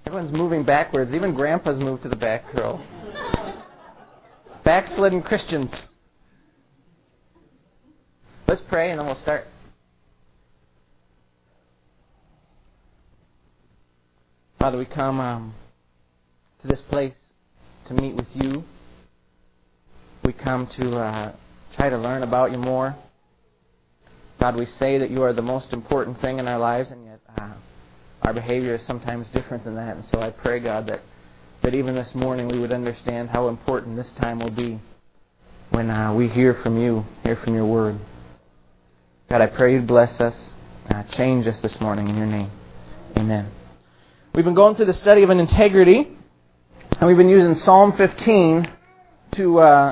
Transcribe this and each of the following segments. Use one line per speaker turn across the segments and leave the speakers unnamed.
Everyone's moving backwards. Even Grandpa's moved to the back row. Backslidden Christians. Let's pray and then we'll start. Father, we come to this place to meet with you. We come to try to learn about you more. God, we say that you are the most important thing in our lives, and yet our behavior is sometimes different than that. And so I pray, God, that even this morning we would understand how important this time will be when we hear from you, hear from your word. God, I pray you'd bless us, change us this morning in your name. Amen. We've been going through the study of an integrity, and we've been using Psalm 15 to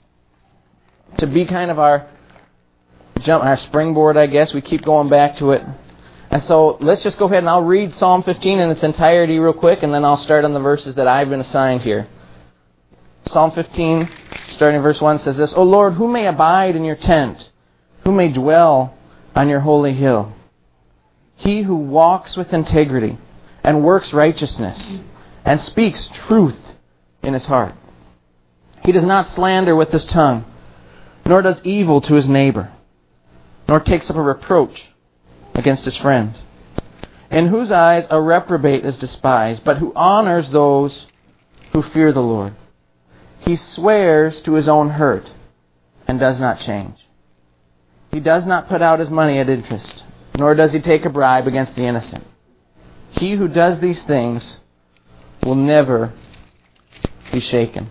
be kind of our springboard, I guess. We keep going back to it. And so let's just go ahead and I'll read Psalm 15 in its entirety real quick, and then I'll start on the verses that I've been assigned here. Psalm 15, starting in verse 1, says this, O Lord, who may abide in your tent? Who may dwell on your holy hill? He who walks with integrity and works righteousness and speaks truth in his heart. He does not slander with his tongue, nor does evil to his neighbor, nor takes up a reproach against his friend, in whose eyes a reprobate is despised, but who honors those who fear the Lord. He swears to his own hurt and does not change. He does not put out his money at interest, nor does he take a bribe against the innocent. He who does these things will never be shaken.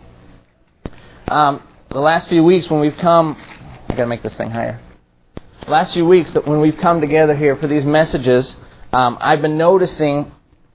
The last few weeks when we've come... I got to make this thing higher. The last few weeks that when we've come together here for these messages, I've been noticing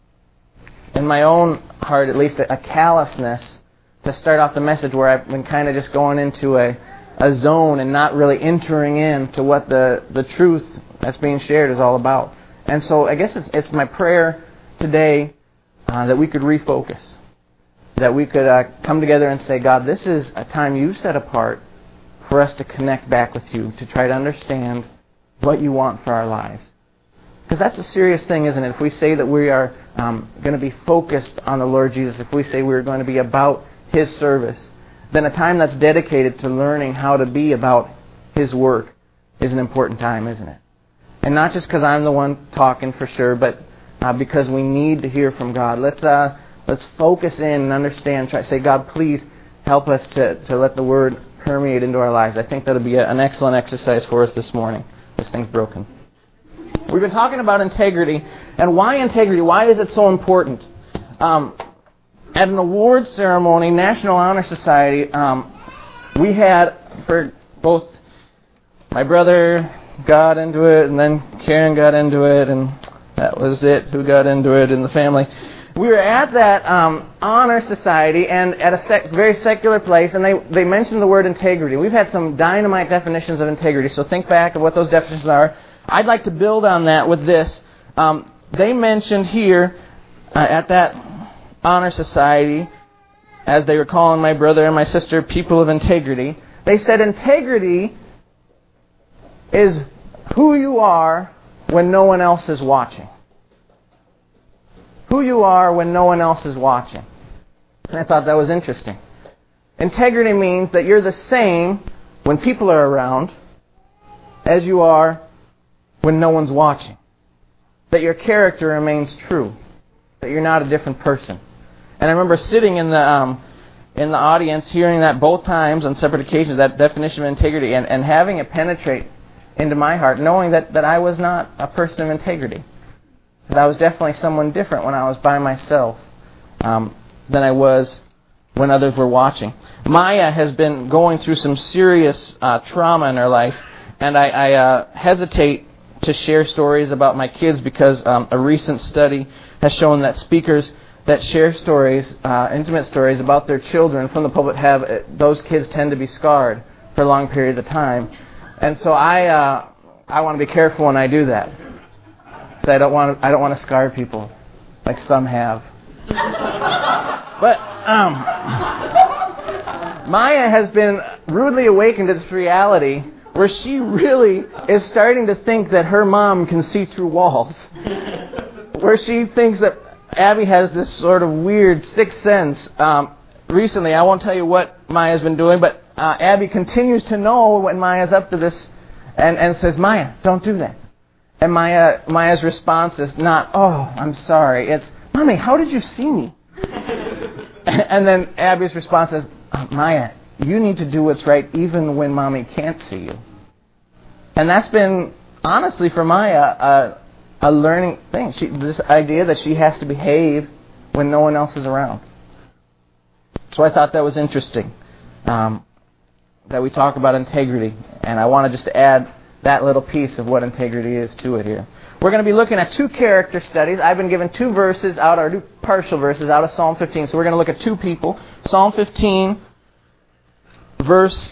in my own heart at least a callousness to start off the message where I've been kind of just going into a zone and not really entering into what the truth that's being shared is all about. And so I guess it's my prayer today that we could refocus, that we could come together and say, God, this is a time you've set apart for us to connect back with you, to try to understand what you want for our lives. Because that's a serious thing, isn't it? If we say that we are going to be focused on the Lord Jesus, if we say we're going to be about His service, then a time that's dedicated to learning how to be about His work is an important time, isn't it? And not just because I'm the one talking for sure, but because we need to hear from God. Let's focus in and understand. Try to say, God, please help us to let the Word permeate into our lives. I think that'll be an excellent exercise for us this morning. This thing's broken. We've been talking about integrity. And why integrity? Why is it so important? At an awards ceremony, National Honor Society, we had, for both my brother got into it, and then Karen got into it, and that was it, who got into it in the family. We were at that honor society and at a very secular place, and they mentioned the word integrity. We've had some dynamite definitions of integrity, so think back of what those definitions are. I'd like to build on that with this. They mentioned here at that honor society, as they were calling my brother and my sister people of integrity, they said integrity is who you are when no one else is watching. Who you are when no one else is watching. And I thought that was interesting. Integrity means that you're the same when people are around as you are when no one's watching. That your character remains true. That you're not a different person. And I remember sitting in the audience, hearing that both times on separate occasions, that definition of integrity, and having it penetrate into my heart, knowing that I was not a person of integrity. That I was definitely someone different when I was by myself than I was when others were watching. Maya has been going through some serious trauma in her life, and I hesitate to share stories about my kids because a recent study has shown that speakers that share stories, intimate stories about their children from the pulpit those kids tend to be scarred for long periods of time. And so I want to be careful when I do that. So I don't want to scar people like some have. But Maya has been rudely awakened to this reality where she really is starting to think that her mom can see through walls. Where she thinks that Abby has this sort of weird sixth sense. Recently, I won't tell you what Maya's been doing, but Abby continues to know when Maya's up to this and says, Maya, don't do that. And Maya's response is not, oh, I'm sorry. It's, Mommy, how did you see me? And then Abby's response is, Maya, you need to do what's right even when Mommy can't see you. And that's been, honestly, for Maya, a learning thing. This idea that she has to behave when no one else is around. So I thought that was interesting, that we talk about integrity. And I wanted just to add that little piece of what integrity is to it here. We're going to be looking at two character studies. I've been given two partial verses out of Psalm 15. So we're going to look at two people. Psalm 15, verse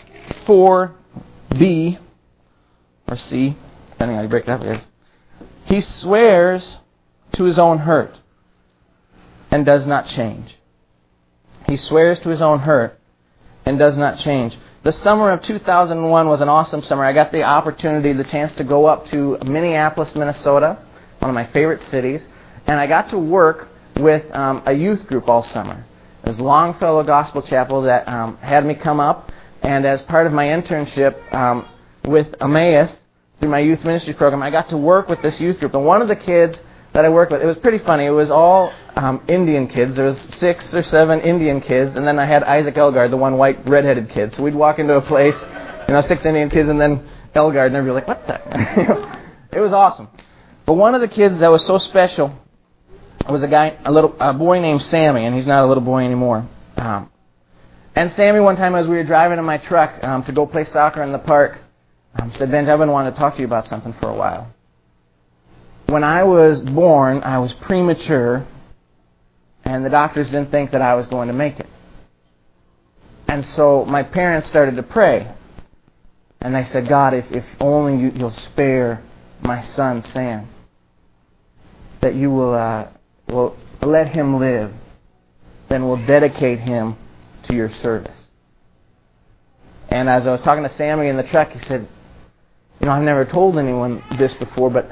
4b, or C, depending on how you break it up. He swears to his own hurt and does not change. He swears to his own hurt and does not change. The summer of 2001 was an awesome summer. I got the opportunity, the chance to go up to Minneapolis, Minnesota, one of my favorite cities, and I got to work with a youth group all summer. It was Longfellow Gospel Chapel that had me come up, and as part of my internship with Emmaus, through my youth ministry program, I got to work with this youth group. And one of the kids that I worked with, it was pretty funny. It was all Indian kids. There was 6 or 7 Indian kids, and then I had Isaac Elgard, the one white redheaded kid. So we'd walk into a place, 6 Indian kids, and then Elgard, and everybody like, what the? It was awesome. But one of the kids that was so special was a boy named Sammy, and he's not a little boy anymore. And Sammy, one time as we were driving in my truck to go play soccer in the park, said, Benj, I've been wanting to talk to you about something for a while. When I was born, I was premature, and the doctors didn't think that I was going to make it. And so my parents started to pray. And they said, God, if only you'll spare my son, Sam, that you will let him live, then we'll dedicate him to your service. And as I was talking to Sammy in the truck, he said, I've never told anyone this before, but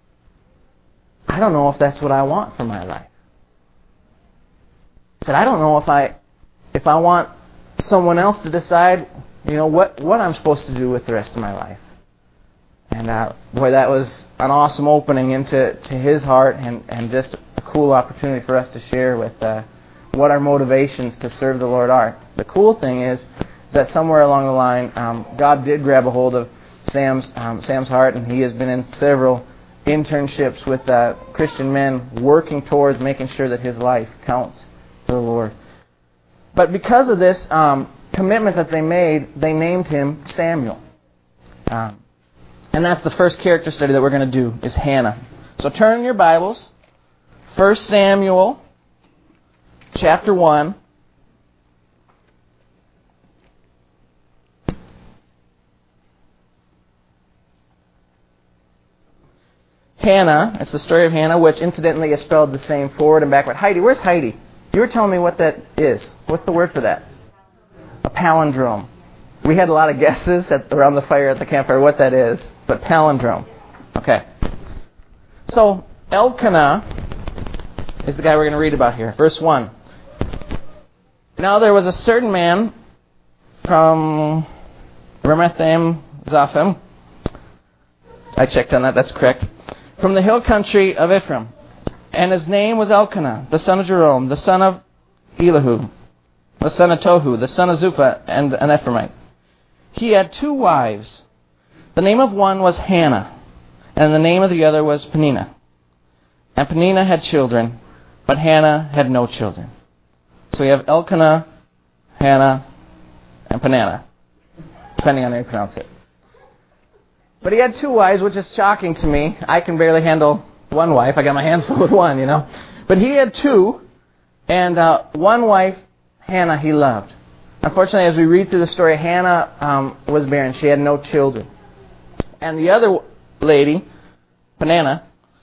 I don't know if that's what I want for my life. He said, I don't know if I want someone else to decide, what I'm supposed to do with the rest of my life. And boy, that was an awesome opening into his heart, and just a cool opportunity for us to share with what our motivations to serve the Lord are. The cool thing is that somewhere along the line, God did grab a hold of Sam's heart, and he has been in several internships with Christian men working towards making sure that his life counts for the Lord. But because of this commitment that they made, they named him Samuel. And that's the first character study that we're going to do, is Hannah. So turn in your Bibles, 1 Samuel chapter 1. Hannah, it's the story of Hannah, which incidentally is spelled the same forward and backward. Heidi, where's Heidi? You were telling me what that is. What's the word for that? A palindrome. We had a lot of guesses around the fire at the campfire what that is, but palindrome. Okay. So, Elkanah is the guy we're going to read about here. Verse 1. Now there was a certain man from Ramathaim Zophim. I checked on that, that's correct. From the hill country of Ephraim. And his name was Elkanah, the son of Jerome, the son of Elihu, the son of Tohu, the son of Zuppah, and an Ephraimite. He had 2 wives. The name of one was Hannah, and the name of the other was Peninnah. And Peninnah had children, but Hannah had no children. So we have Elkanah, Hannah, and Peninnah, depending on how you pronounce it. But he had 2 wives, which is shocking to me. I can barely handle one wife. I got my hands full with one, But he had 2, and one wife, Hannah, he loved. Unfortunately, as we read through the story, Hannah was barren. She had no children. And the other lady, Peninnah,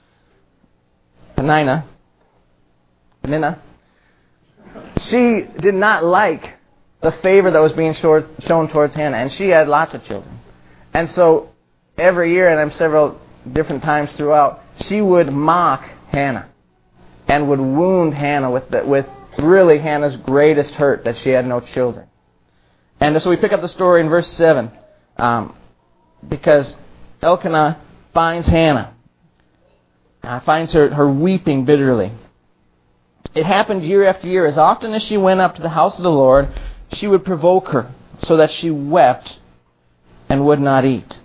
she did not like the favor that was being shown towards Hannah, and she had lots of children. And so every year, and several different times throughout, she would mock Hannah. and would wound Hannah with really Hannah's greatest hurt, that she had no children. And so we pick up the story in verse 7, because Elkanah finds Hannah, finds her weeping bitterly. It happened year after year. As often as she went up to the house of the Lord, she would provoke her, so that she wept and would not eat.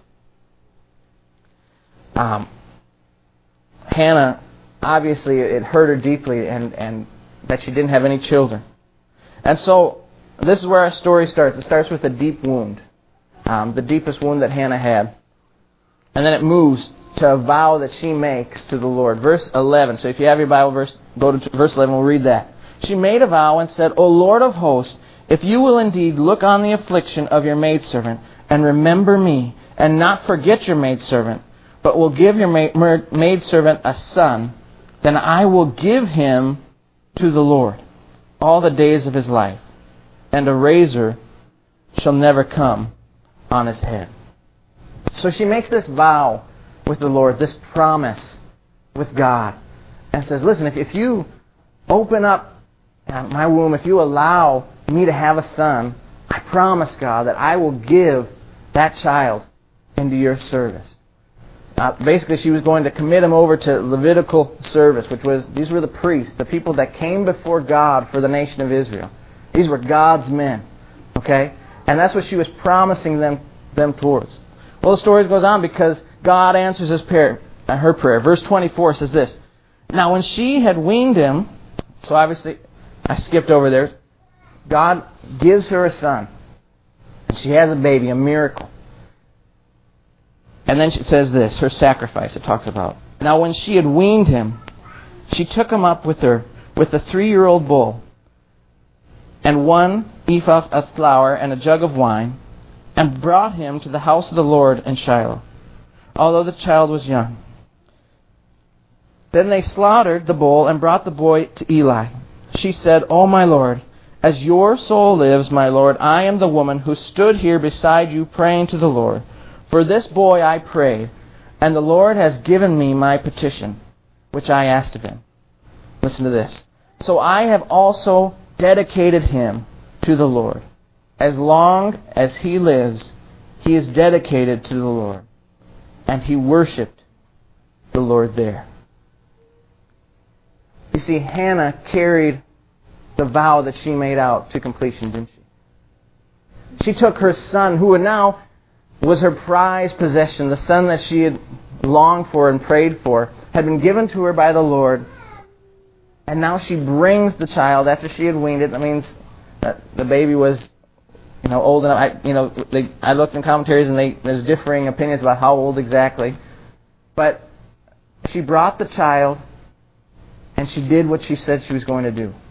Hannah, obviously, it hurt her deeply, and that she didn't have any children. And so, this is where our story starts. It starts with a deep wound, the deepest wound that Hannah had. And then it moves to a vow that she makes to the Lord. Verse 11. So if you have your Bible verse, go to verse 11, we'll read that. She made a vow and said, O Lord of hosts, if you will indeed look on the affliction of your maidservant, and remember me, and not forget your maidservant, but will give your maidservant a son, then I will give him to the Lord all the days of his life, and a razor shall never come on his head. So she makes this vow with the Lord, this promise with God, and says, listen, if you open up my womb, if you allow me to have a son, I promise, God, that I will give that child into your service. Basically, she was going to commit him over to Levitical service, these were the priests, the people that came before God for the nation of Israel. These were God's men, okay? And that's what she was promising them towards. Well, the story goes on because God answers her prayer. Verse 24 says this, Now when she had weaned him, so obviously I skipped over there, God gives her a son. And she has a baby, a miracle. And then she says this, her sacrifice it talks about. Now when she had weaned him, she took him up with her with a 3-year-old bull and 1 ephah of flour and a jug of wine, and brought him to the house of the Lord in Shiloh, although the child was young. Then they slaughtered the bull and brought the boy to Eli. She said, O my Lord, as your soul lives, my Lord, I am the woman who stood here beside you praying to the Lord. For this boy I prayed, and the Lord has given me my petition, which I asked of him. Listen to this. So I have also dedicated him to the Lord. As long as he lives, he is dedicated to the Lord. And he worshipped the Lord there. You see, Hannah carried the vow that she made out to completion, didn't she? She took her son, who now was her prized possession, the son that she had longed for and prayed for, had been given to her by the Lord, and now she brings the child after she had weaned it. That means that the baby was, old enough. I looked in commentaries, and there's differing opinions about how old exactly. But she brought the child, and she did what she said she was going to do.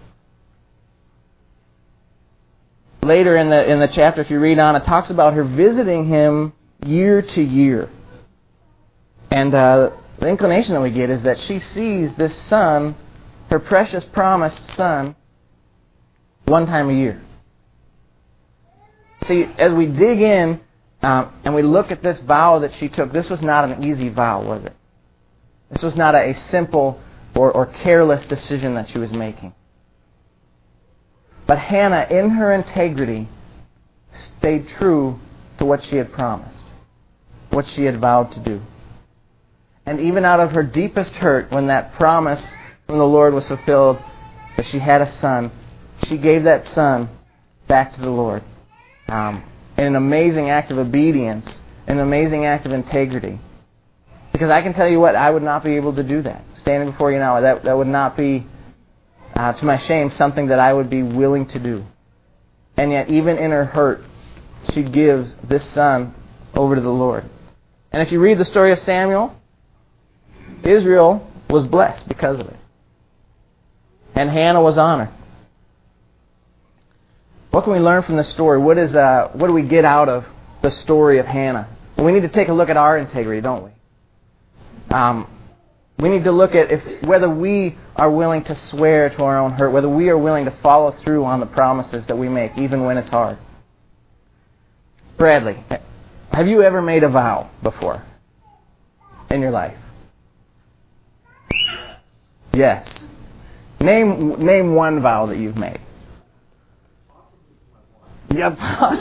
Later in the chapter, if you read on, it talks about her visiting him year to year. And the inclination that we get is that she sees this son, her precious promised son, one time a year. See, as we dig in and we look at this vow that she took, this was not an easy vow, was it? This was not a simple or careless decision that she was making. But Hannah, in her integrity, stayed true to what she had promised, what she had vowed to do. And even out of her deepest hurt, when that promise from the Lord was fulfilled, that she had a son, she gave that son back to the Lord. In an amazing act of obedience, an amazing act of integrity. Because I can tell you what, I would not be able to do that. Standing before you now, that would not be, to my shame, something that I would be willing to do. And yet, even in her hurt, she gives this son over to the Lord. And if you read the story of Samuel, Israel was blessed because of it. And Hannah was honored. What can we learn from this story? What do we get out of the story of Hannah? Well, we need to take a look at our integrity, don't we? We need to look at whether we are willing to swear to our own hurt, whether we are willing to follow through on the promises that we make, even when it's hard. Bradley, have you ever made a vow before in your life? Yes. Name one vow that you've made. Yep.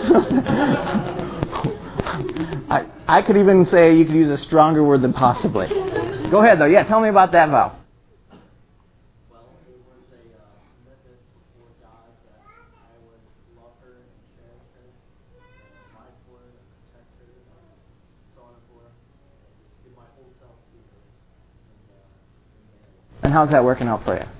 I could even say you could use a stronger word than possibly. Go ahead, though. Yeah, tell me about that vow.
Well, it was a commitment before God that I would love her and cherish her, provide for her, and protect her, so on and so forth, and just give my whole self to her.
And how's that working out for you?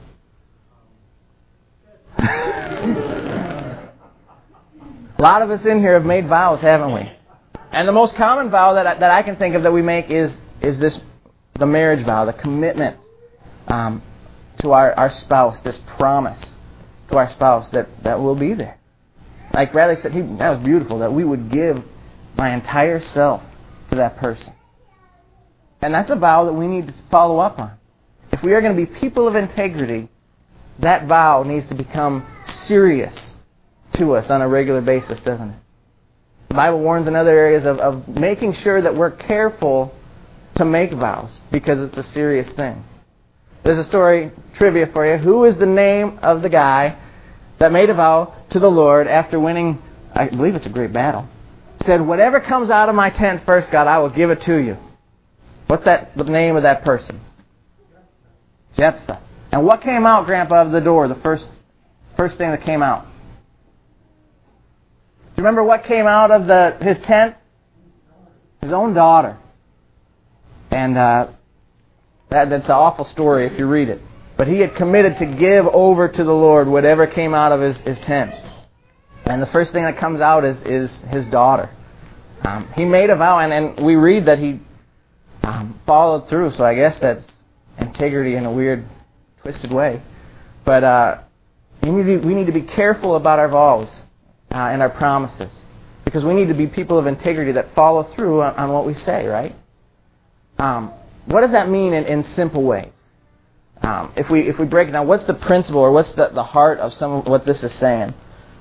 A lot of us in here have made vows, haven't we? And the most common vow that I can think of that we make is the marriage vow, the commitment to our spouse, this promise to our spouse that we'll be there. Like Bradley said, that was beautiful, that we would give my entire self to that person. And that's a vow that we need to follow up on. If we are going to be people of integrity, that vow needs to become serious to us on a regular basis, doesn't it? The Bible warns in other areas of making sure that we're careful to make vows because it's a serious thing. There's a story, trivia for you. Who is the name of the guy that made a vow to the Lord after winning, I believe it's a great battle? Said, whatever comes out of my tent first, God, I will give it to you. What's the name of that person? Jephthah. And what came out, Grandpa, of the door, the first thing that came out? Do you remember what came out of his tent? His own daughter. And that's an awful story if you read it. But he had committed to give over to the Lord whatever came out of his tent. And the first thing that comes out is his daughter. He made a vow, and we read that he followed through. So I guess that's integrity in a weird, twisted way. But we need to be careful about our vows and our promises, because we need to be people of integrity that follow through on what we say, right? What does that mean in simple ways? If we break it down, what's the principle or what's the heart of some of what this is saying?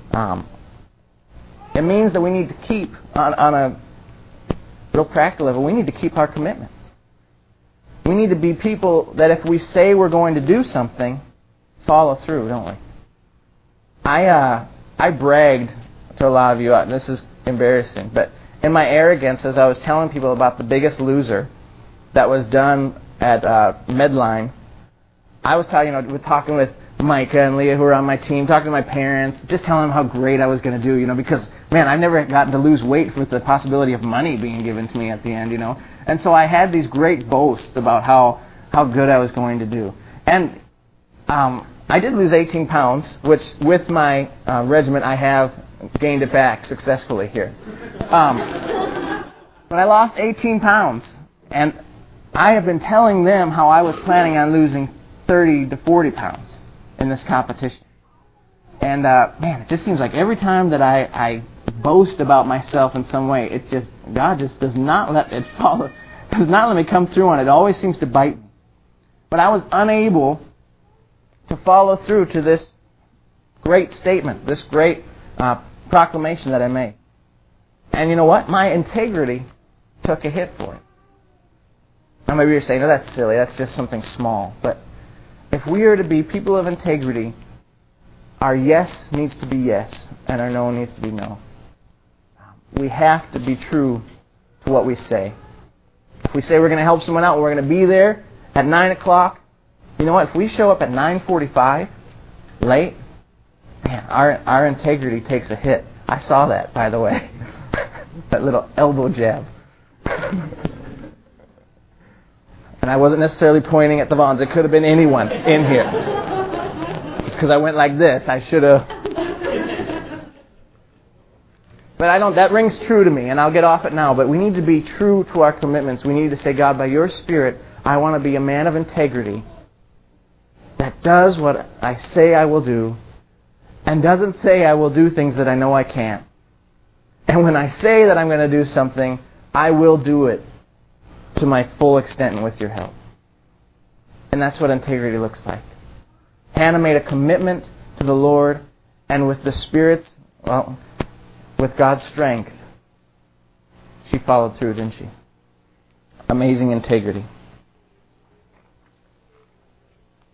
It means that we need to keep, on a real practical level, we need to keep our commitments. We need to be people that if we say we're going to do something, follow through, don't we? I bragged to a lot of you, and this is embarrassing, but in my arrogance, as I was telling people about The Biggest Loser that was done at Medline, I was talking with Micah and Leah, who were on my team, talking to my parents, just telling them how great I was going to do, because, man, I've never gotten to lose weight with the possibility of money being given to me at the end, And so I had these great boasts about how good I was going to do. And I did lose 18 pounds, which with my regimen I have gained it back successfully here. But I lost 18 pounds, and I have been telling them how I was planning on losing 30 to 40 pounds in this competition. And man, it just seems like every time that I boast about myself in some way, God just does not let it follow, does not let me come through on it. It always seems to bite me. But I was unable to follow through to this great statement, this great proclamation that I made. And you know what? My integrity took a hit for it. Now maybe you're saying, no, that's silly, that's just something small. But if we are to be people of integrity, our yes needs to be yes, and our no needs to be no. We have to be true to what we say. If we say we're going to help someone out, we're going to be there at 9 o'clock, you know what? If we show up at 9:45 late, man, our integrity takes a hit. I saw that, by the way. That little elbow jab. And I wasn't necessarily pointing at the Vaughns. It could have been anyone in here. Just because I went like this, I should have. But that rings true to me, and I'll get off it now. But we need to be true to our commitments. We need to say, God, by your Spirit, I want to be a man of integrity that does what I say I will do and doesn't say I will do things that I know I can't. And when I say that I'm going to do something, I will do it to my full extent and with your help. And that's what integrity looks like. Hannah made a commitment to the Lord, and with the Spirit's, with God's strength, she followed through, didn't she? Amazing integrity.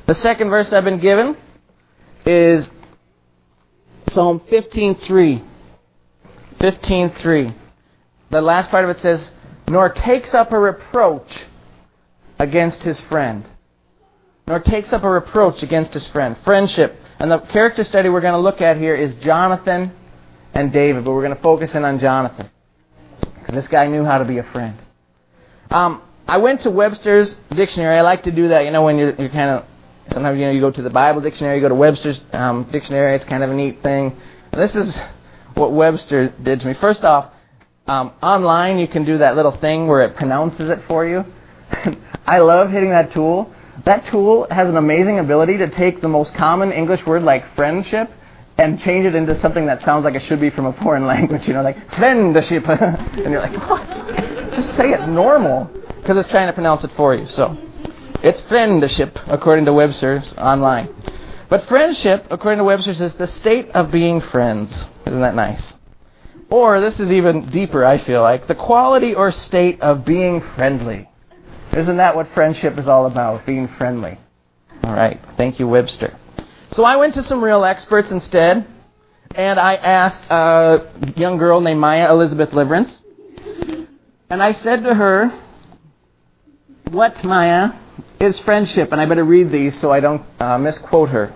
The second verse I've been given is Psalm 15:3. 15:3. The last part of it says, nor takes up a reproach against his friend. Nor takes up a reproach against his friend. Friendship. And the character study we're going to look at here is Jonathan and David, but we're going to focus in on Jonathan, because this guy knew how to be a friend. I went to Webster's dictionary. I like to do that, when you're kind of, sometimes, you go to the Bible dictionary, you go to Webster's dictionary. It's kind of a neat thing. And this is what Webster did to me. First off, online you can do that little thing where it pronounces it for you. I love hitting that tool. That tool has an amazing ability to take the most common English word like friendship and change it into something that sounds like it should be from a foreign language, like friendship. And you're like, what? Just say it normal, because it's trying to pronounce it for you. So, it's friendship, according to Webster's online. But friendship, according to Webster's, is the state of being friends. Isn't that nice? Or, this is even deeper, I feel like, the quality or state of being friendly. Isn't that what friendship is all about, being friendly? All right, thank you, Webster. So I went to some real experts instead, and I asked a young girl named Maya Elizabeth Liverance, and I said to her, what, Maya, is friendship? And I better read these so I don't misquote her.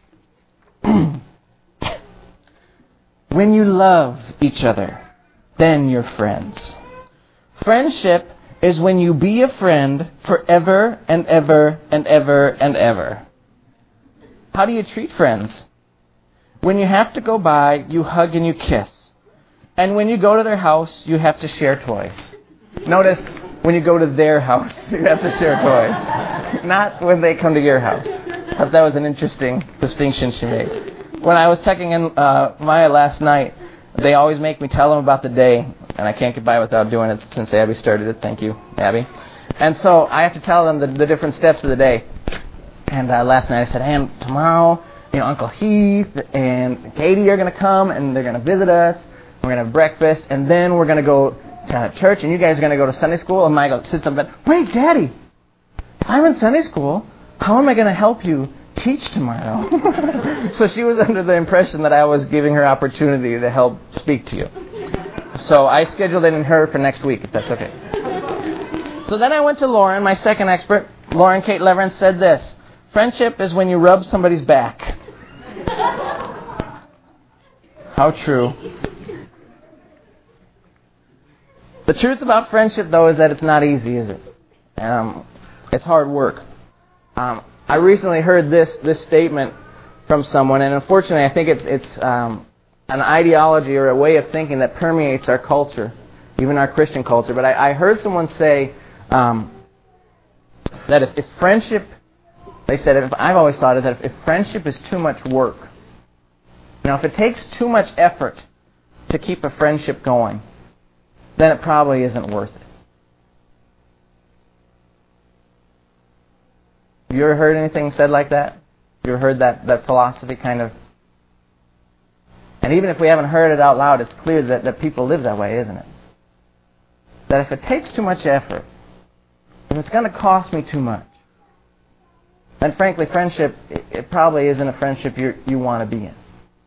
When you love each other, then you're friends. Friendship is when you be a friend forever and ever and ever and ever. How do you treat friends? When you have to go by, you hug and you kiss. And when you go to their house, you have to share toys. Notice, when you go to their house, you have to share toys. Not when they come to your house. I thought that was an interesting distinction she made. When I was checking in Maya last night, they always make me tell them about the day, and I can't get by without doing it since Abby started it. Thank you, Abby. And so I have to tell them the different steps of the day. And last night I said, and tomorrow, Uncle Heath and Katie are going to come, and they're going to visit us. We're going to have breakfast, and then we're going to go to church, and you guys are going to go to Sunday school. And Michael sits up and said, wait, Daddy, if I'm in Sunday school, how am I going to help you teach tomorrow? So she was under the impression that I was giving her opportunity to help speak to you. So I scheduled it in her for next week, if that's okay. So then I went to Lauren, my second expert. Lauren Kate Leverance said this: friendship is when you rub somebody's back. How true. The truth about friendship, though, is that it's not easy, is it? It's hard work. I recently heard this statement from someone, and unfortunately I think it's an ideology or a way of thinking that permeates our culture, even our Christian culture. But I heard someone say that if friendship, they said, I've always thought that if friendship is too much work, if it takes too much effort to keep a friendship going, then it probably isn't worth it. You ever heard anything said like that? You ever heard that philosophy kind of? And even if we haven't heard it out loud, it's clear that people live that way, isn't it? That if it takes too much effort, if it's going to cost me too much, then frankly, friendship, it probably isn't a friendship you want to be in.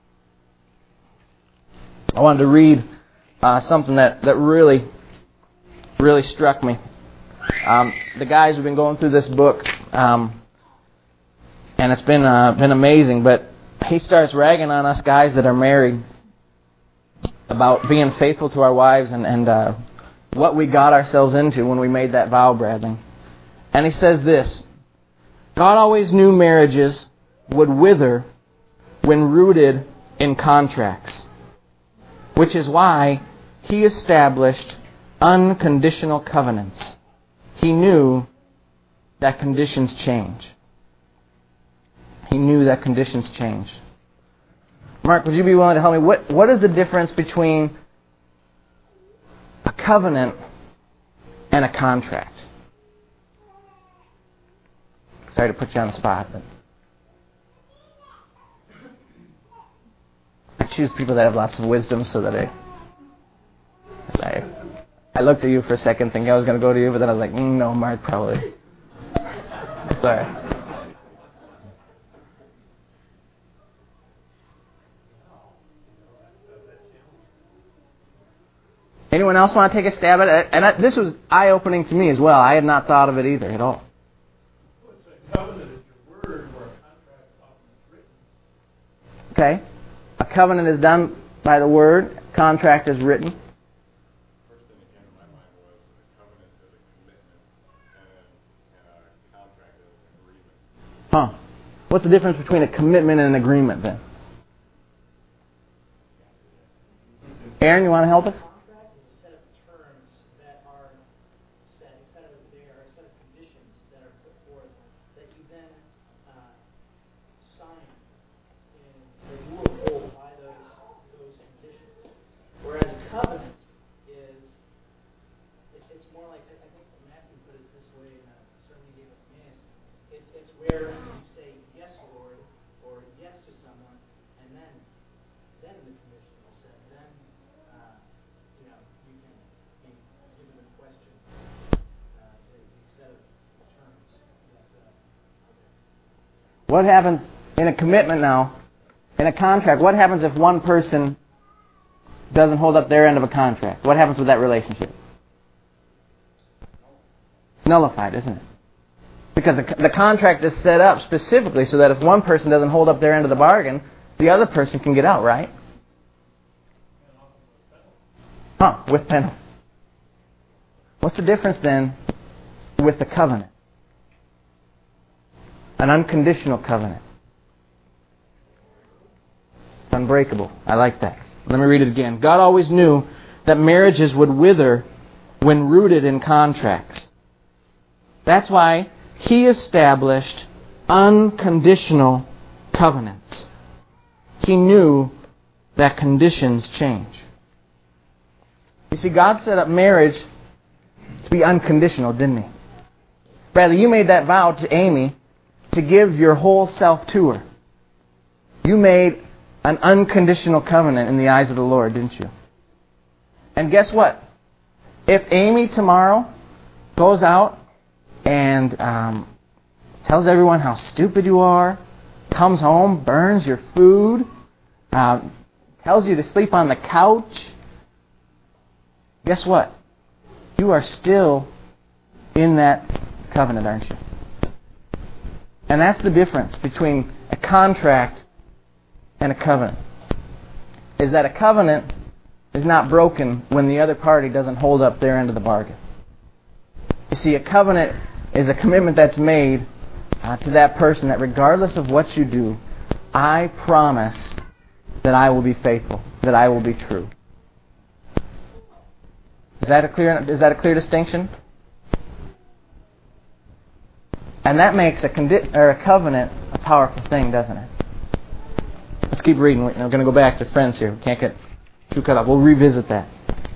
I wanted to read something that really, really struck me. The guys have been going through this book, and it's been amazing. But he starts ragging on us guys that are married about being faithful to our wives and what we got ourselves into when we made that vow, Bradley. And he says this: God always knew marriages would wither when rooted in contracts, which is why He established unconditional covenants. He knew that conditions change. He knew that conditions change. Mark, would you be willing to help me? What is the difference between a covenant and a contract? Sorry to put you on the spot, but I choose people that have lots of wisdom so that I looked at you for a second thinking I was going to go to you, but then I was like, no, Mark, probably. Sorry. Anyone else want to take a stab at it? And this was eye-opening to me as well. I had not thought of it either at all.
Covenant is your word, or a contract often is written.
Okay. A covenant is done by the word. Contract is written.
First thing that came to my mind was a covenant is a commitment, and a contract is an agreement.
Huh. What's the difference between a commitment and an agreement then? Aaron, you want to help us?
Contract is a set of terms that are set, a set of conditions that are put forth that you then sign, and that you will hold by those conditions. Whereas a covenant is, it's more like, I think Matthew put it this way in a sermon he gave at Emmaus. It's where you say yes, Lord, or yes to someone, and then the condition is set. Then you can be given a question, a set of terms.
What happens in a commitment now? In a contract, what happens if one person doesn't hold up their end of a contract? What happens with that relationship? It's nullified, isn't it? Because the contract is set up specifically so that if one person doesn't hold up their end of the bargain, the other person can get out, right? With penalties. What's the difference then with the covenant? An unconditional covenant. It's unbreakable. I like that. Let me read it again. God always knew that marriages would wither when rooted in contracts. That's why He established unconditional covenants. He knew that conditions change. You see, God set up marriage to be unconditional, didn't He? Bradley, you made that vow to Amy to give your whole self to her. You made an unconditional covenant in the eyes of the Lord, didn't you? And guess what? If Amy tomorrow goes out and tells everyone how stupid you are, comes home, burns your food, tells you to sleep on the couch, guess what? You are still in that covenant, aren't you? And that's the difference between a contract and a covenant. Is that a covenant is not broken when the other party doesn't hold up their end of the bargain. You see, a covenant is a commitment that's made to that person that regardless of what you do, I promise that I will be faithful, that I will be true. Is that a clear distinction? And that makes a covenant a powerful thing, doesn't it? Let's keep reading. We're going to go back to friends here. We can't get too cut off. We'll revisit that.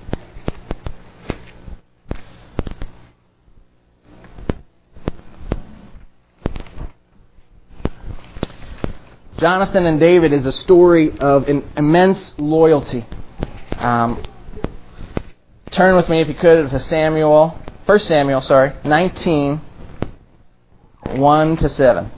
Jonathan and David is a story of immense loyalty. Turn with me, if you could, to 1 Samuel, 19, 1-7.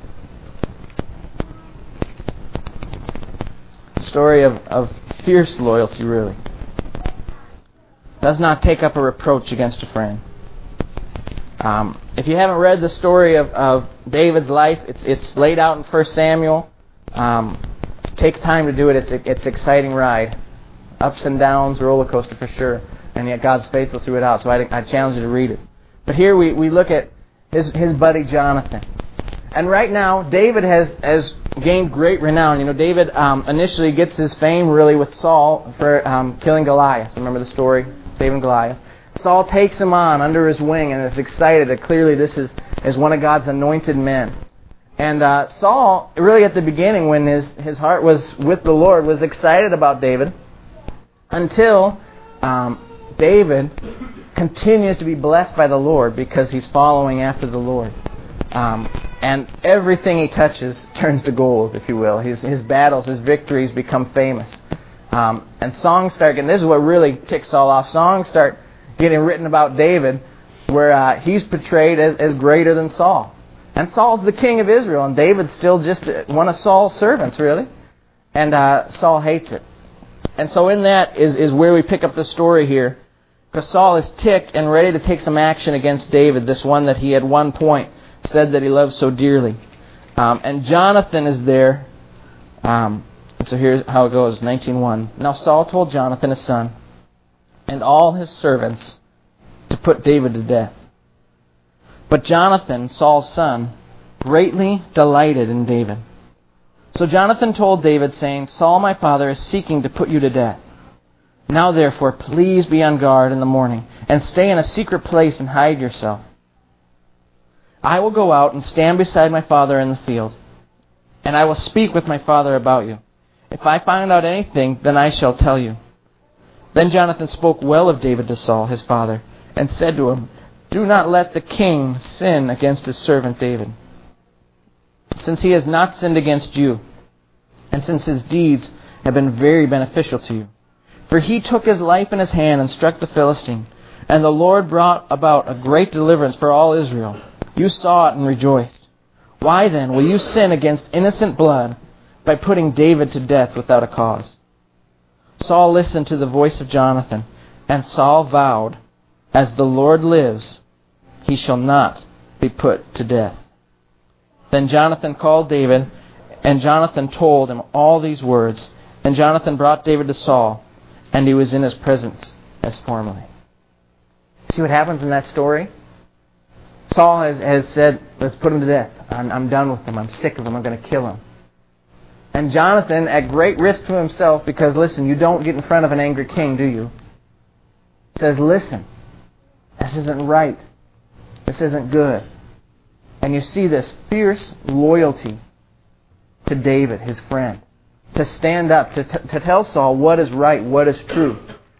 Story of fierce loyalty, really. Does not take up a reproach against a friend. If you haven't read the story of David's life, it's laid out in 1 Samuel. Take time to do it. It's an exciting ride. Ups and downs, roller coaster for sure. And yet God's faithful through it out. So I challenge you to read it. But here we look at his buddy Jonathan. And right now, David has gained great renown. You know, David initially gets his fame really with Saul for killing Goliath. Remember the story? David and Goliath. Saul takes him on under his wing and is excited that clearly this is one of God's anointed men. And Saul, really at the beginning when his heart was with the Lord, was excited about David until David continues to be blessed by the Lord because he's following after the Lord. And everything he touches turns to gold, if you will. His battles, his victories become famous. And songs start getting, this is what really ticks Saul off, songs start getting written about David where he's portrayed as greater than Saul. And Saul's the king of Israel, and David's still just one of Saul's servants, really. And Saul hates it. And so in that is where we pick up the story here Because Saul is ticked and ready to take some action against David, this one that he at one point said that he loved so dearly. And Jonathan is there. So here's how it goes, 19:1. Now Saul told Jonathan his son and all his servants to put David to death. But Jonathan, Saul's son, greatly delighted in David. So Jonathan told David, saying, Saul my father is seeking to put you to death. Now therefore, please be on guard in the morning, and stay in a secret place and hide yourself. I will go out and stand beside my father in the field, and I will speak with my father about you. If I find out anything, then I shall tell you. Then Jonathan spoke well of David to Saul, his father, and said to him, Do not let the king sin against his servant David, since he has not sinned against you, and since his deeds have been very beneficial to you. For he took his life in his hand and struck the Philistine, and the Lord brought about a great deliverance for all Israel. You saw it and rejoiced. Why then will you sin against innocent blood by putting David to death without a cause? Saul listened to the voice of Jonathan, and Saul vowed, As the Lord lives, he shall not be put to death. Then Jonathan called David, and Jonathan told him all these words. And Jonathan brought David to Saul, and he was in his presence as formerly. See what happens in that story? Saul has said, let's put him to death. I'm done with him. I'm sick of him. I'm going to kill him. And Jonathan, at great risk to himself, because listen, you don't get in front of an angry king, do you? Says, listen, this isn't right. This isn't good. And you see this fierce loyalty to David, his friend, to stand up, to tell Saul what is right, what is true.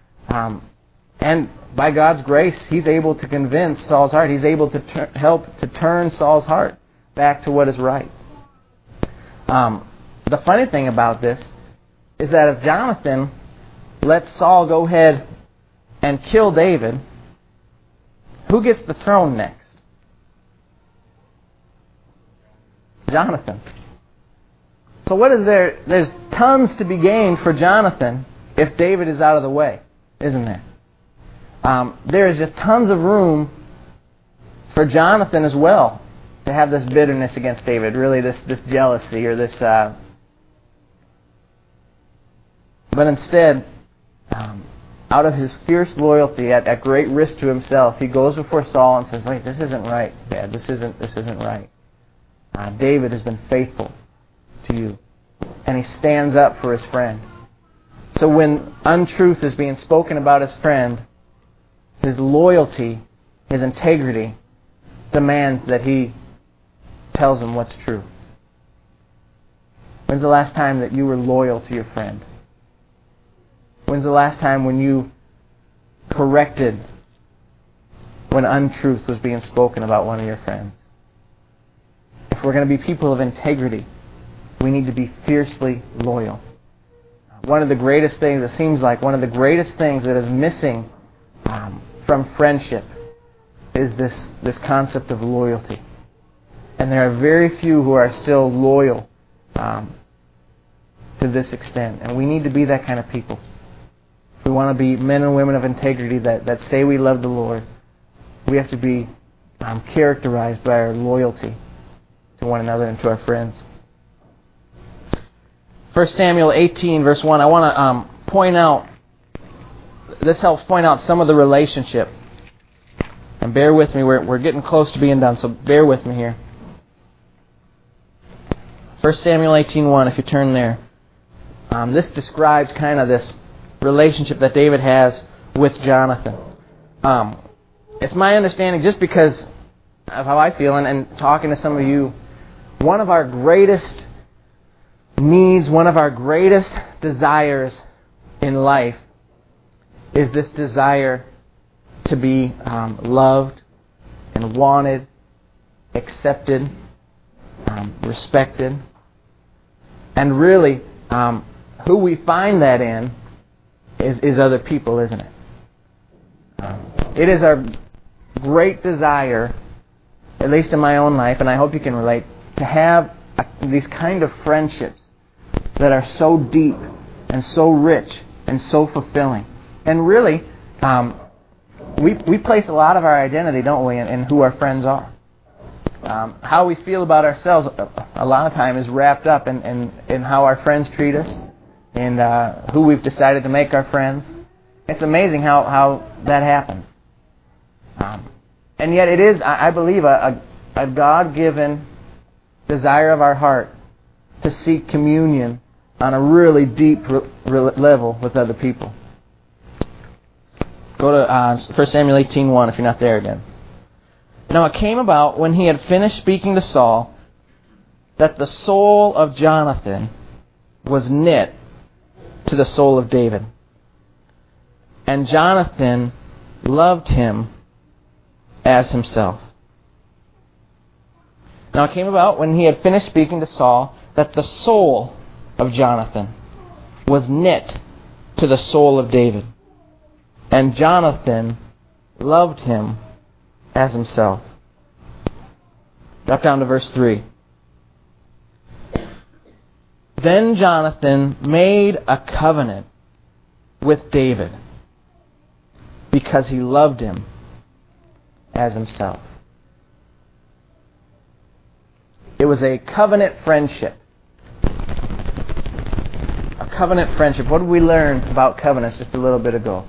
And by God's grace, he's able to convince Saul's heart. He's able to help to turn Saul's heart back to what is right. The funny thing about this is that if Jonathan lets Saul go ahead and kill David, who gets the throne next? Jonathan. So what is there? There's tons to be gained for Jonathan if David is out of the way, isn't there? There is just tons of room for Jonathan as well to have this bitterness against David, really this jealousy or this... But instead, out of his fierce loyalty, at great risk to himself, he goes before Saul and says, wait, this isn't right, Dad. This isn't right. David has been faithful to you. And he stands up for his friend. So when untruth is being spoken about his friend, his loyalty, his integrity, demands that he tells him what's true. When's the last time that you were loyal to your friend? When's the last time when you corrected when untruth was being spoken about one of your friends? If we're going to be people of integrity, we need to be fiercely loyal. One of the greatest things, it seems like, one of the greatest things that is missing from friendship is this concept of loyalty. And there are very few who are still loyal to this extent. And we need to be that kind of people. If we want to be men and women of integrity that say we love the Lord, we have to be characterized by our loyalty to one another and to our friends. 1 Samuel 18, verse 1, I want to point out, this helps point out some of the relationship. And bear with me, we're getting close to being done, so bear with me here. 1 Samuel 18:1, if you turn there. This describes kind of this relationship that David has with Jonathan. It's my understanding, just because of how I feel and talking to some of you, one of our greatest needs, one of our greatest desires in life is this desire to be loved and wanted, accepted, respected. And really, who we find that in is other people, isn't it? It is our great desire, at least in my own life, and I hope you can relate, to have these kind of friendships that are so deep and so rich and so fulfilling. And really, we place a lot of our identity, don't we, in who our friends are. How we feel about ourselves a lot of time is wrapped up in how our friends treat us and who we've decided to make our friends. It's amazing how that happens. And yet it is, I believe, a God-given desire of our heart to seek communion on a really deep level with other people. Go to 1 Samuel 18:1 if you're not there again. Now it came about when he had finished speaking to Saul that the soul of Jonathan was knit to the soul of David. And Jonathan loved him as himself. Now it came about when he had finished speaking to Saul that the soul of Jonathan was knit to the soul of David. And Jonathan loved him as himself. Drop down to verse 3. Then Jonathan made a covenant with David because he loved him as himself. It was a covenant friendship. A covenant friendship. What did we learn about covenants just a little bit ago?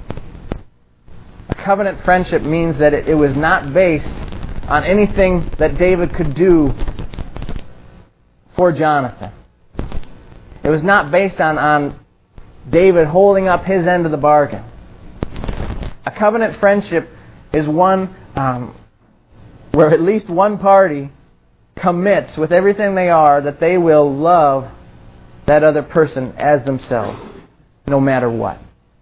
A covenant friendship means that it was not based on anything that David could do for Jonathan. It was not based on David holding up his end of the bargain. A covenant friendship is one where at least one party commits with everything they are that they will love that other person as themselves, no matter what.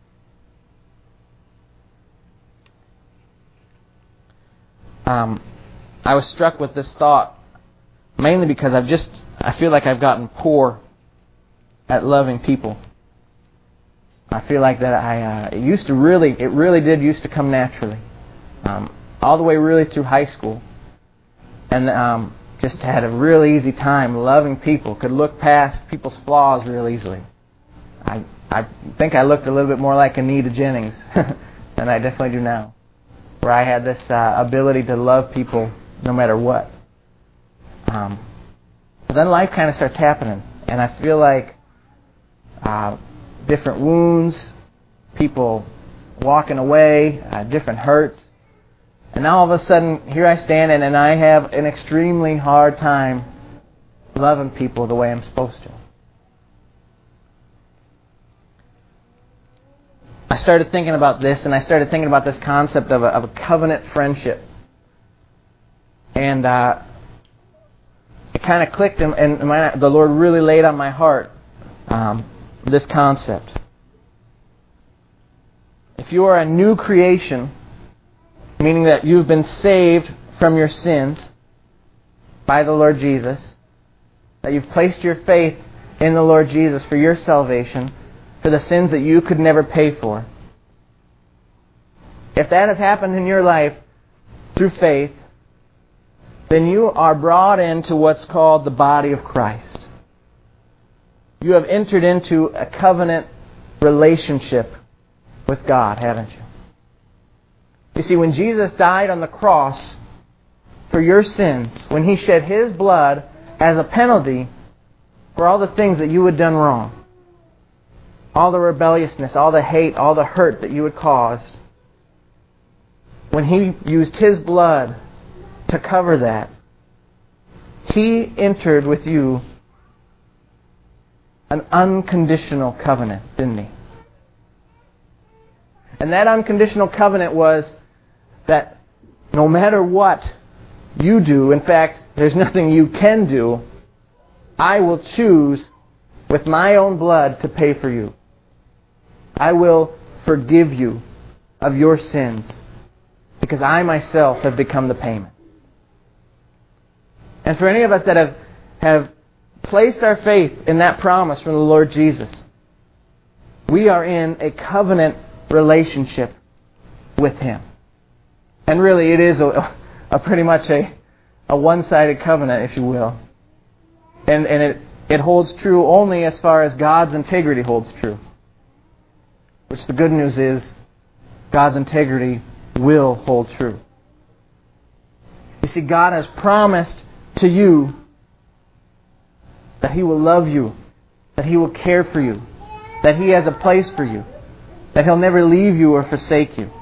I was struck with this thought mainly because I feel like I've gotten poor at loving people. I feel like that it really did used to come naturally, all the way really through high school, and just had a really easy time loving people. Could look past people's flaws real easily. I think I looked a little bit more like Anita Jennings than I definitely do now, where I had this ability to love people no matter what. But then life kind of starts happening, and I feel like different wounds, people walking away, different hurts. And now all of a sudden, here I stand and I have an extremely hard time loving people the way I'm supposed to. I started thinking about this, and I started thinking about this concept of a covenant friendship. And it kind of clicked, and the Lord really laid on my heart this concept. If you are a new creation, meaning that you've been saved from your sins by the Lord Jesus, that you've placed your faith in the Lord Jesus for your salvation, for the sins that you could never pay for. If that has happened in your life through faith, then you are brought into what's called the body of Christ. You have entered into a covenant relationship with God, haven't you? You see, when Jesus died on the cross for your sins, when He shed His blood as a penalty for all the things that you had done wrong, all the rebelliousness, all the hate, all the hurt that you had caused, when He used His blood to cover that, He entered with you an unconditional covenant, didn't He? And that unconditional covenant was that no matter what you do, in fact, there's nothing you can do, I will choose with my own blood to pay for you. I will forgive you of your sins because I myself have become the payment. And for any of us that have placed our faith in that promise from the Lord Jesus, we are in a covenant relationship with Him. And really it is a pretty much a one-sided covenant, if you will. And it holds true only as far as God's integrity holds true. Which the good news is, God's integrity will hold true. You see, God has promised to you that He will love you, that He will care for you, that He has a place for you, that He'll never leave you or forsake you.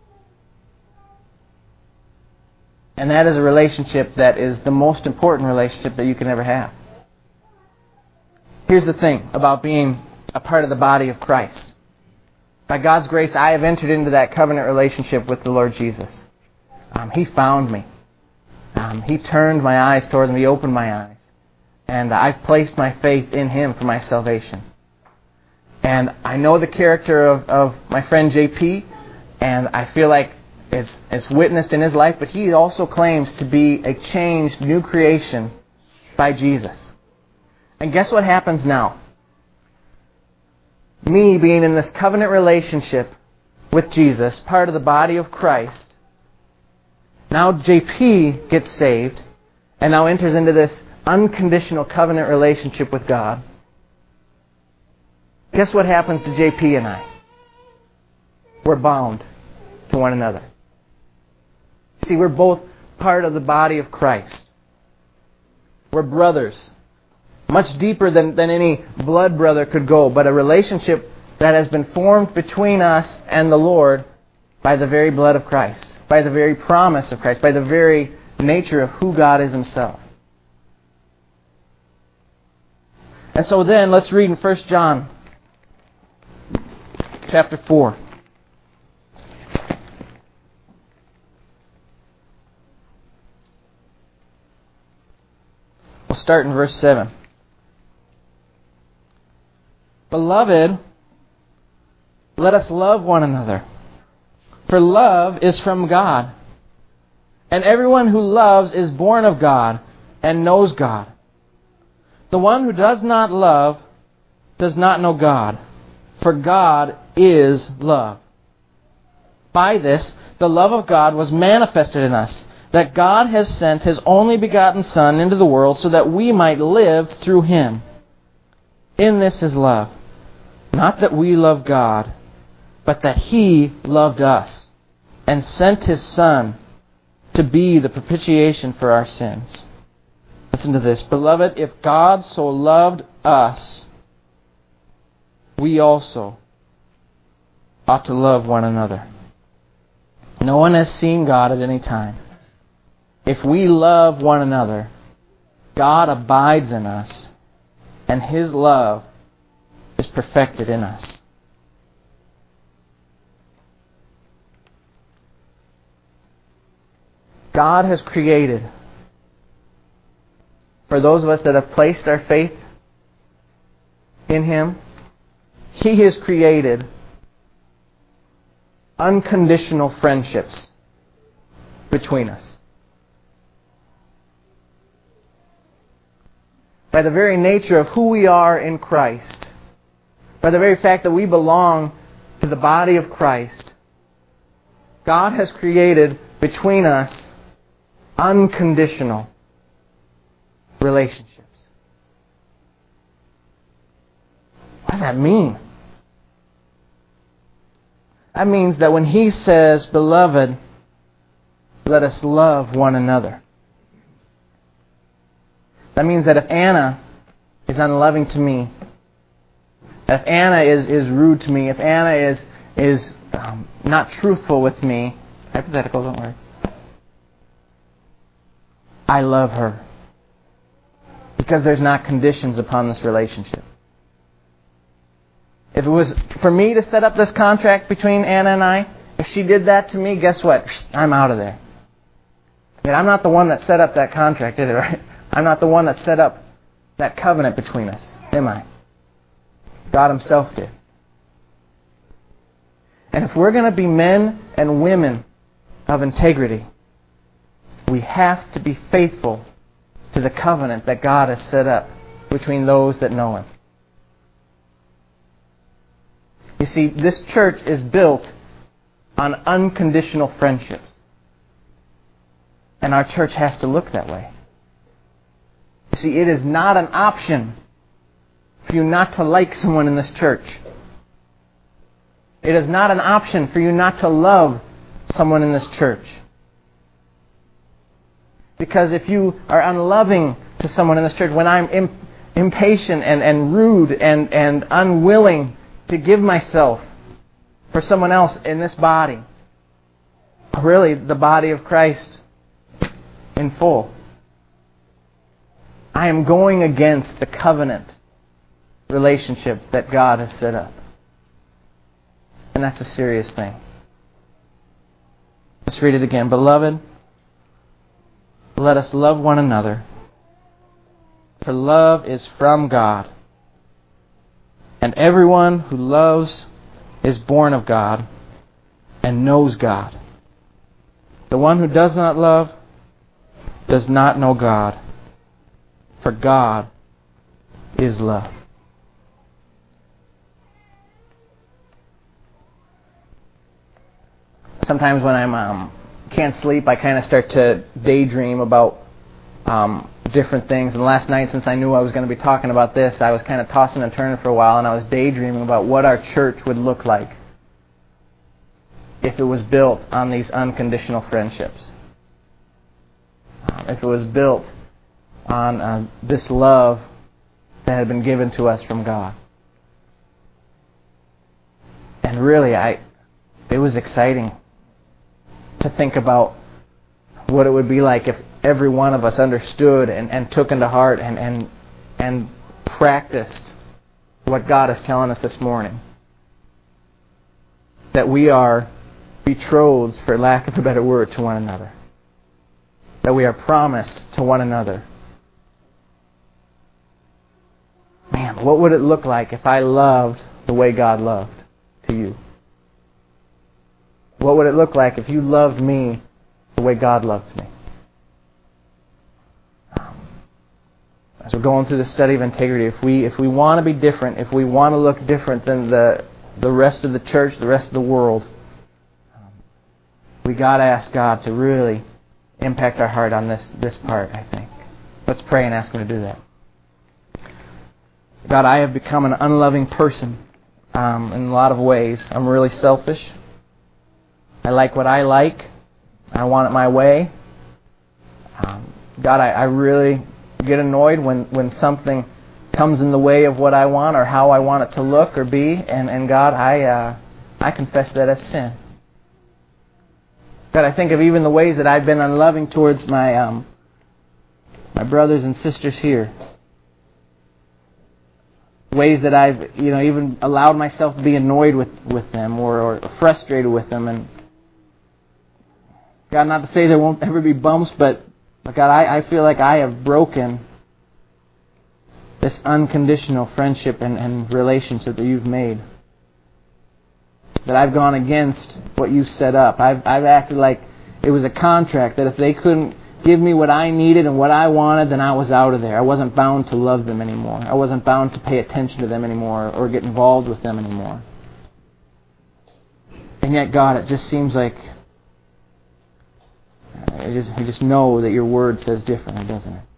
And that is a relationship that is the most important relationship that you can ever have. Here's the thing about being a part of the body of Christ. By God's grace, I have entered into that covenant relationship with the Lord Jesus. He found me. He turned my eyes towards me. He opened my eyes. And I've placed my faith in Him for my salvation. And I know the character of my friend JP, and I feel like it's witnessed in his life, but he also claims to be a changed new creation by Jesus. And guess what happens now? Me being in this covenant relationship with Jesus, part of the body of Christ, now JP gets saved and now enters into this unconditional covenant relationship with God. Guess what happens to JP and I? We're bound to one another. See, we're both part of the body of Christ. We're brothers. Much deeper than any blood brother could go, but a relationship that has been formed between us and the Lord by the very blood of Christ, by the very promise of Christ, by the very nature of who God is Himself. And so then, let's read in 1 John chapter 4. We'll start in verse 7. Beloved, let us love one another, for love is from God. And everyone who loves is born of God and knows God. The one who does not love does not know God, for God is love. By this, the love of God was manifested in us, that God has sent His only begotten Son into the world so that we might live through Him. In this is love. Not that we love God, but that He loved us and sent His Son to be the propitiation for our sins. Listen to this. Beloved, if God so loved us, we also ought to love one another. No one has seen God at any time. If we love one another, God abides in us, and His love is perfected in us. God has created, for those of us that have placed our faith in Him, He has created unconditional friendships between us. By the very nature of who we are in Christ, by the very fact that we belong to the body of Christ, God has created between us unconditional relationships. What does that mean? That means that when He says, "Beloved, let us love one another," that means that if Anna is unloving to me, if Anna is rude to me, if Anna is not truthful with me, hypothetical, don't worry, I love her. Because there's not conditions upon this relationship. If it was for me to set up this contract between Anna and I, if she did that to me, guess what? I'm out of there. I mean, I'm not the one that set up that contract, is it, right? I'm not the one that set up that covenant between us, am I? God Himself did. And if we're going to be men and women of integrity, we have to be faithful to the covenant that God has set up between those that know Him. You see, this church is built on unconditional friendships. And our church has to look that way. You see, it is not an option for you not to like someone in this church. It is not an option for you not to love someone in this church. Because if you are unloving to someone in this church, when I'm impatient and rude and unwilling to give myself for someone else in this body, really the body of Christ in full, I am going against the covenant relationship that God has set up. And that's a serious thing. Let's read it again. Beloved, let us love one another, for love is from God. And everyone who loves is born of God and knows God. The one who does not love does not know God, for God is love. Sometimes when I can't sleep, I kind of start to daydream about different things. And last night, since I knew I was going to be talking about this, I was kind of tossing and turning for a while, and I was daydreaming about what our church would look like if it was built on these unconditional friendships. If it was built on this love that had been given to us from God. And really, it was exciting to think about what it would be like if every one of us understood and took into heart and practiced what God is telling us this morning. That we are betrothed, for lack of a better word, to one another. That we are promised to one another. Man, what would it look like if I loved the way God loved to you? What would it look like if you loved me the way God loved me? As we're going through the study of integrity, if we want to be different, if we want to look different than the rest of the church, the rest of the world, we got to ask God to really impact our heart on this part, I think. Let's pray and ask Him to do that. God, I have become an unloving person in a lot of ways. I'm really selfish. I like what I like. I want it my way. God, I really get annoyed when something comes in the way of what I want or how I want it to look or be. And God, I confess that as sin. God, I think of even the ways that I've been unloving towards my brothers and sisters here. Ways that I've even allowed myself to be annoyed with them or frustrated with them. And God, not to say there won't ever be bumps, but God, I feel like I have broken this unconditional friendship and relationship that you've made. That I've gone against what you've set up. I've acted like it was a contract, that if they couldn't give me what I needed and what I wanted, then I was out of there. I wasn't bound to love them anymore. I wasn't bound to pay attention to them anymore or get involved with them anymore. And yet, God, it just seems like you just know that your word says differently, doesn't it?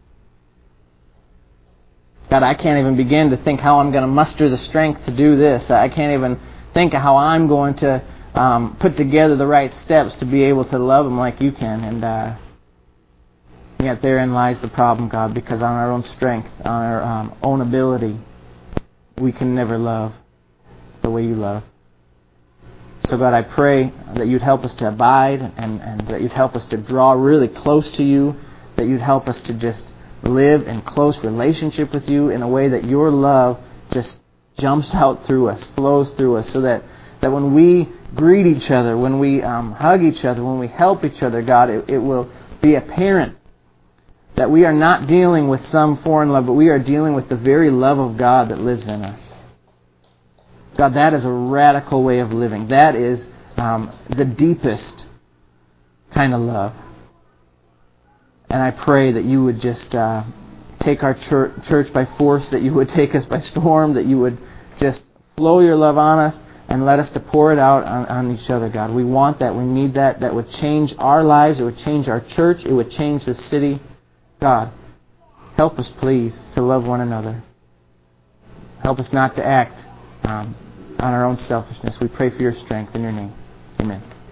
God, I can't even begin to think how I'm going to muster the strength to do this. I can't even think of how I'm going to put together the right steps to be able to love them like you can. And yet therein lies the problem, God, because on our own strength, on our own ability, we can never love the way you love. So God, I pray that you'd help us to abide and that you'd help us to draw really close to you, that you'd help us to just live in close relationship with you in a way that your love just jumps out through us, flows through us, so that when we greet each other, when we hug each other, when we help each other, God, it will be apparent that we are not dealing with some foreign love, but we are dealing with the very love of God that lives in us. God, that is a radical way of living. That is the deepest kind of love. And I pray that you would just take our church by force, that you would take us by storm, that you would just flow your love on us and let us to pour it out on each other, God. We want that. We need that. That would change our lives. It would change our church. It would change the city. God, help us, please, to love one another. Help us not to act on our own selfishness. We pray for your strength in your name. Amen.